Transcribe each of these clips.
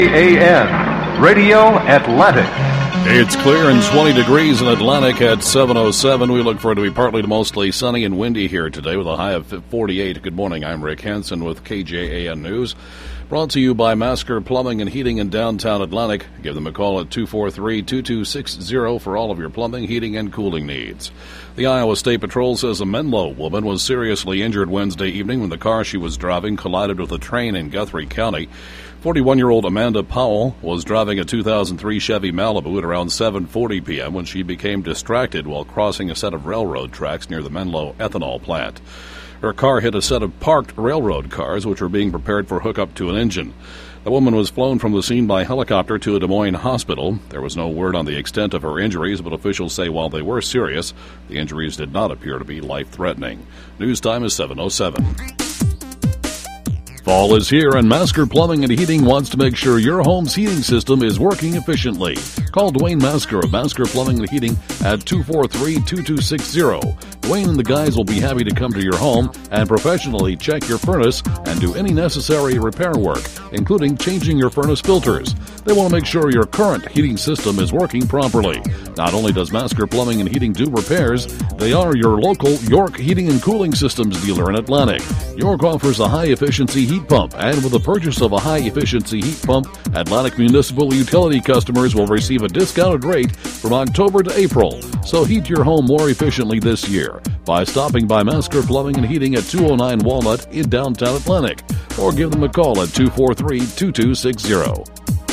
KJAN, Radio Atlantic. It's clear and 20 degrees in Atlantic at 7:07. We look for it to be partly to mostly sunny and windy here today with a high of 48. Good morning. I'm Rick Hansen with KJAN News. Brought to you by Masker Plumbing and Heating in downtown Atlantic. Give them a call at 243-2260 for all of your plumbing, heating, and cooling needs. The Iowa State Patrol says a Menlo woman was seriously injured Wednesday evening when the car she was driving collided with a train in Guthrie County. 41-year-old Amanda Powell was driving a 2003 Chevy Malibu at around 7:40 p.m. when she became distracted while crossing a set of railroad tracks near the Menlo ethanol plant. Her car hit a set of parked railroad cars, which were being prepared for hookup to an engine. The woman was flown from the scene by helicopter to a Des Moines hospital. There was no word on the extent of her injuries, but officials say while they were serious, the injuries did not appear to be life-threatening. News time is 7:07. Fall is here, and Masker Plumbing and Heating wants to make sure your home's heating system is working efficiently. Call Dwayne Masker of Masker Plumbing and Heating at 243-2260. Dwayne and the guys will be happy to come to your home and professionally check your furnace and do any necessary repair work, including changing your furnace filters. They want to make sure your current heating system is working properly. Not only does Masker Plumbing and Heating do repairs, they are your local York Heating and Cooling Systems dealer in Atlantic. York offers a high-efficiency heat pump, and with the purchase of a high-efficiency heat pump, Atlantic Municipal Utility customers will receive a discounted rate from October to April. So heat your home more efficiently this year by stopping by Masker Plumbing and Heating at 209 Walnut in downtown Atlantic, or give them a call at 243-2260.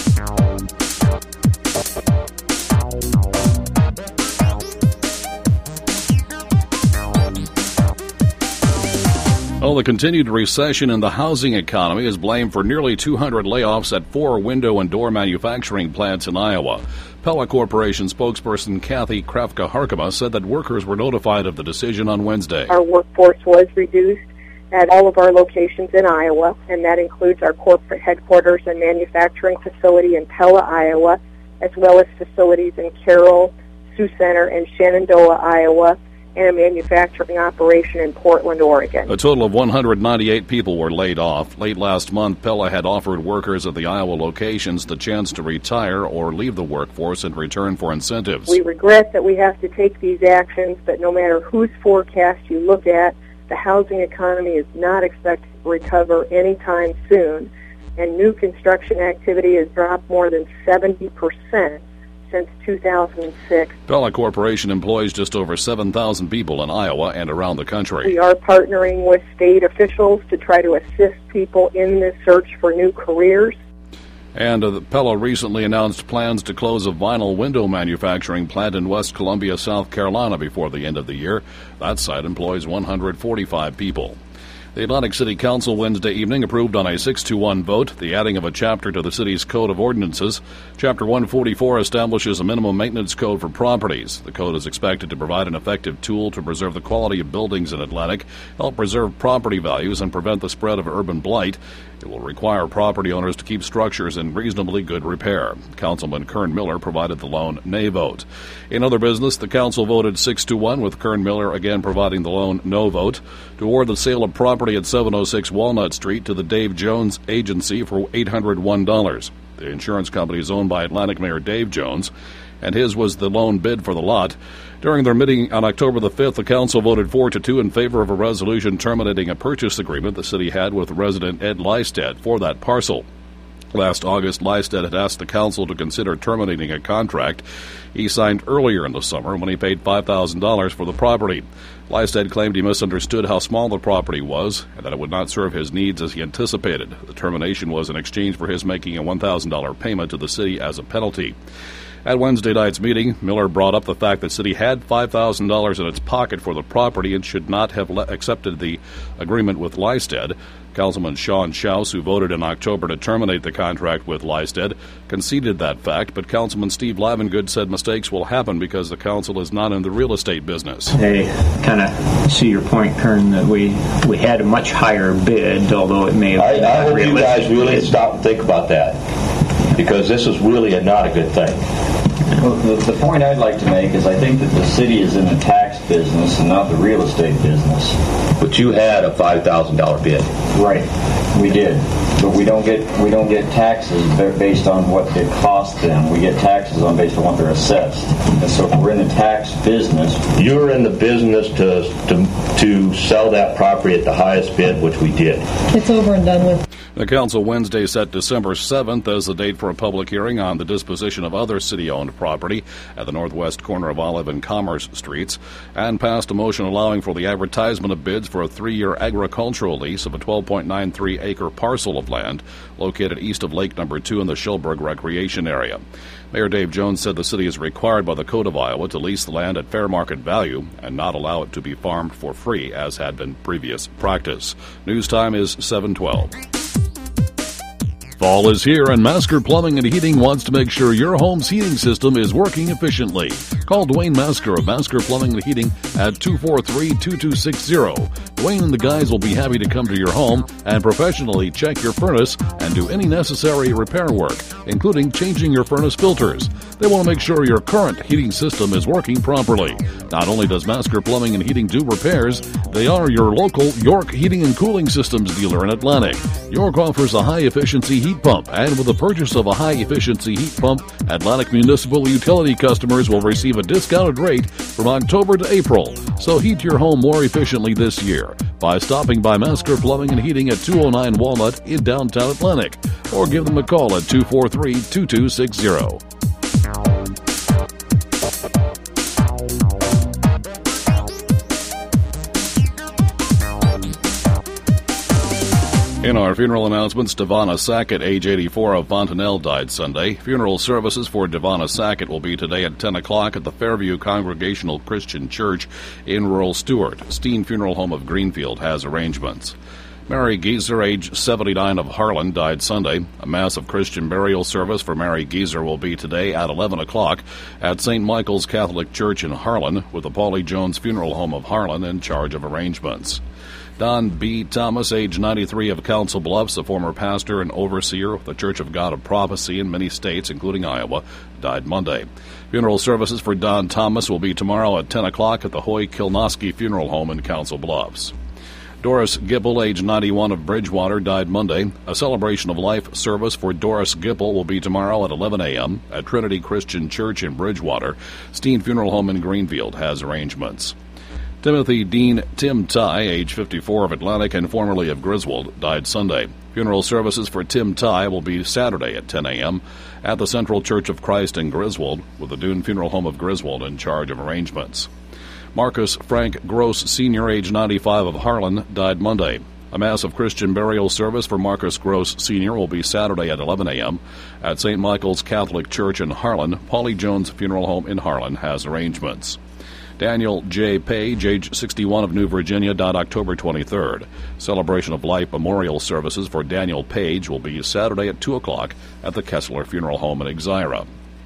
Well, the continued recession in the housing economy is blamed for nearly 200 layoffs at 4 window and door manufacturing plants in Iowa. Pella Corporation spokesperson Kathy Krafka-Harkema said that workers were notified of the decision on Wednesday. Our workforce was reduced at all of our locations in Iowa, and that includes our corporate headquarters and manufacturing facility in Pella, Iowa, as well as facilities in Carroll, Sioux Center, and Shenandoah, Iowa, and a manufacturing operation in Portland, Oregon. A total of 198 people were laid off. Late last month, Pella had offered workers at the Iowa locations the chance to retire or leave the workforce in return for incentives. We regret that we have to take these actions, but no matter whose forecast you look at, the housing economy is not expected to recover anytime soon, and new construction activity has dropped more than 70% since 2006. Pella Corporation employs just over 7,000 people in Iowa and around the country. We are partnering with state officials to try to assist people in this search for new careers. And Pella recently announced plans to close a vinyl window manufacturing plant in West Columbia, South Carolina before the end of the year. That site employs 145 people. The Atlantic City Council Wednesday evening approved on a 6-1 vote the adding of a chapter to the city's Code of Ordinances. Chapter 144 establishes a minimum maintenance code for properties. The code is expected to provide an effective tool to preserve the quality of buildings in Atlantic, help preserve property values, and prevent the spread of urban blight. It will require property owners to keep structures in reasonably good repair. Councilman Kern Miller provided the lone nay vote. In other business, the council voted 6-1, with Kern Miller again providing the lone no vote, to award the sale of property at 706 Walnut Street to the Dave Jones Agency for $801. The insurance company is owned by Atlantic Mayor Dave Jones, and his was the lone bid for the lot. During their meeting on October the 5th, the council voted 4-2 in favor of a resolution terminating a purchase agreement the city had with resident Ed Lystad for that parcel. Last August, Lystad had asked the council to consider terminating a contract he signed earlier in the summer when he paid $5,000 for the property. Lystad claimed he misunderstood how small the property was and that it would not serve his needs as he anticipated. The termination was in exchange for his making a $1,000 payment to the city as a penalty. At Wednesday night's meeting, Miller brought up the fact that city had $5,000 in its pocket for the property and should not have accepted the agreement with Lystad. Councilman Sean Schaus, who voted in October to terminate the contract with Lystad, conceded that fact, but Councilman Steve Lavengood said mistakes will happen because the council is not in the real estate business. I kind of see your point, Kern, that we had a much higher bid, although it may have been I hope you guys really stop and think about that, because this is really not a good thing. Well, the point I'd like to make is I think that the city is in the tax business and not the real estate business. But you had a $5,000 bid. Right, we did, but we don't get taxes based on what it cost them. We get taxes based on what they're assessed. And so if we're in the tax business, You're in the business to sell that property at the highest bid, which we did. It's over and done with. The council Wednesday set December 7th as the date for a public hearing on the disposition of other city-owned property at the northwest corner of Olive and Commerce Streets, and passed a motion allowing for the advertisement of bids for a 3-year agricultural lease of a 12.93-acre parcel of land located east of Lake Number 2 in the Schilberg Recreation Area. Mayor Dave Jones said the city is required by the Code of Iowa to lease the land at fair market value and not allow it to be farmed for free, as had been previous practice. News time is 7:12. Fall is here, and Masker Plumbing and Heating wants to make sure your home's heating system is working efficiently. Call Dwayne Masker of Masker Plumbing and Heating at 243-2260. Dwayne and the guys will be happy to come to your home and professionally check your furnace and do any necessary repair work, including changing your furnace filters. They want to make sure your current heating system is working properly. Not only does Masker Plumbing and Heating do repairs, they are your local York Heating and Cooling Systems dealer in Atlantic. York offers a high-efficiency heat pump, and with the purchase of a high-efficiency heat pump, Atlantic Municipal Utility customers will receive a discounted rate from October to April. So heat your home more efficiently this year by stopping by Masker Plumbing and Heating at 209 Walnut in downtown Atlantic, or give them a call at 243-2260. In our funeral announcements, Devonna Sackett, age 84, of Fontanelle, died Sunday. Funeral services for Devonna Sackett will be today at 10 o'clock at the Fairview Congregational Christian Church in rural Stewart. Steen Funeral Home of Greenfield has arrangements. Mary Geezer, age 79, of Harlan, died Sunday. A Mass of Christian burial service for Mary Geezer will be today at 11 o'clock at St. Michael's Catholic Church in Harlan, with the Paulie Jones Funeral Home of Harlan in charge of arrangements. Don B. Thomas, age 93, of Council Bluffs, a former pastor and overseer of the Church of God of Prophecy in many states, including Iowa, died Monday. Funeral services for Don Thomas will be tomorrow at 10 o'clock at the Hoy Kilnoski Funeral Home in Council Bluffs. Doris Gipple, age 91, of Bridgewater, died Monday. A celebration of life service for Doris Gipple will be tomorrow at 11 a.m. at Trinity Christian Church in Bridgewater. Steen Funeral Home in Greenfield has arrangements. Timothy Dean Tim Ty, age 54, of Atlantic and formerly of Griswold, died Sunday. Funeral services for Tim Ty will be Saturday at 10 a.m. at the Central Church of Christ in Griswold, with the Dune Funeral Home of Griswold in charge of arrangements. Marcus Frank Gross, Sr., age 95, of Harlan, died Monday. A Mass of Christian burial service for Marcus Gross, Sr. will be Saturday at 11 a.m. at St. Michael's Catholic Church in Harlan. Paulie Jones Funeral Home in Harlan has arrangements. Daniel J. Page, age 61, of New Virginia, died October 23rd. Celebration of Life memorial services for Daniel Page will be Saturday at 2 o'clock at the Kessler Funeral Home in Exira.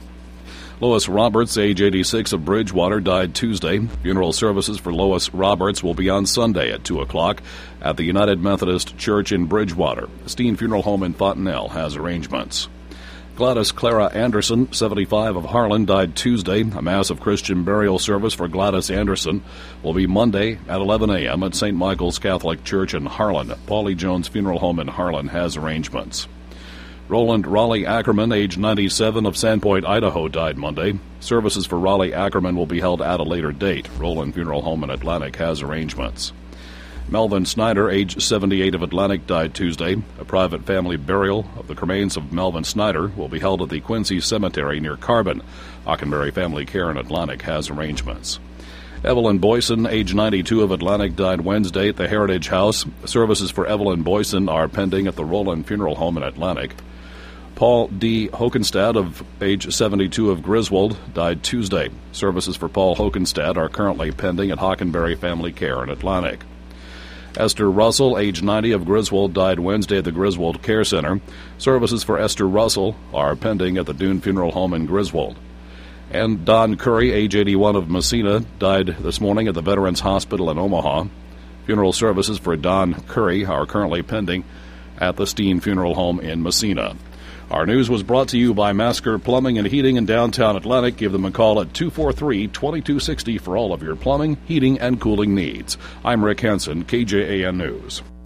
Lois Roberts, age 86, of Bridgewater, died Tuesday. Funeral services for Lois Roberts will be on Sunday at 2 o'clock at the United Methodist Church in Bridgewater. Steen Funeral Home in Fontanelle has arrangements. Gladys Clara Anderson, 75, of Harlan, died Tuesday. A Mass of Christian burial service for Gladys Anderson will be Monday at 11 a.m. at St. Michael's Catholic Church in Harlan. Paulie Jones Funeral Home in Harlan has arrangements. Roland Raleigh Ackerman, age 97, of Sandpoint, Idaho, died Monday. Services for Raleigh Ackerman will be held at a later date. Roland Funeral Home in Atlantic has arrangements. Melvin Snyder, age 78, of Atlantic, died Tuesday. A private family burial of the remains of Melvin Snyder will be held at the Quincy Cemetery near Carbon. Hockenberry Family Care in Atlantic has arrangements. Evelyn Boyson, age 92, of Atlantic, died Wednesday at the Heritage House. Services for Evelyn Boyson are pending at the Roland Funeral Home in Atlantic. Paul D. Hokenstad, of age 72, of Griswold, died Tuesday. Services for Paul Hokenstad are currently pending at Hockenberry Family Care in Atlantic. Esther Russell, age 90, of Griswold, died Wednesday at the Griswold Care Center. Services for Esther Russell are pending at the Dune Funeral Home in Griswold. And Don Curry, age 81, of Messina, died this morning at the Veterans Hospital in Omaha. Funeral services for Don Curry are currently pending at the Steen Funeral Home in Messina. Our news was brought to you by Masker Plumbing and Heating in downtown Atlantic. Give them a call at 243-2260 for all of your plumbing, heating, and cooling needs. I'm Rick Henson, KJAN News.